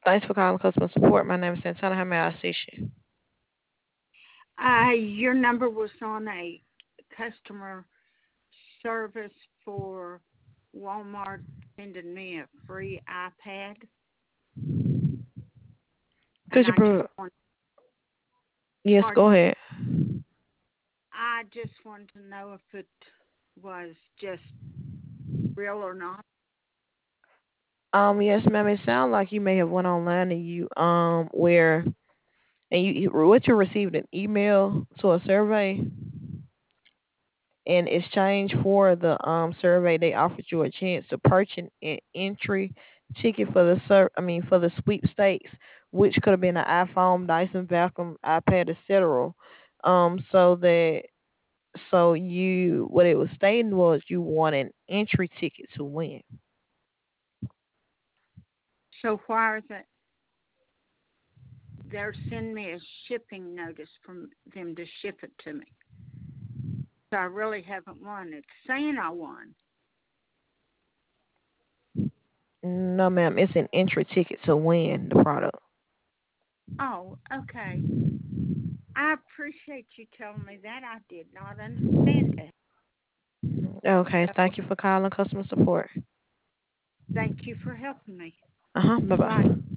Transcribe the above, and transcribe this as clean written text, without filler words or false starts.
Thanks for calling customer support. My name is Santana. How may I assist you? Your number was on a customer service for Walmart sending me a free iPad, Could and you pro- Yes, go pardon me, ahead. I just wanted to know if it was just real or not. Yes, ma'am. It sounds like you may have went online and you where and what you received an email to a survey. In exchange for the survey, they offered you a chance to purchase an entry ticket for the for the sweepstakes, which could have been an iPhone, Dyson vacuum, iPad, etc. So that so you what it was stating was you want an entry ticket to win. So why are they're sending me a shipping notice from them to ship it to me? So I really haven't won. It's saying I won. No, ma'am, it's an entry ticket to win the product. Oh, okay. I appreciate you telling me that. I did not understand it. Okay, So thank you for calling customer support. thank you for helping me. Bye Bye. bye.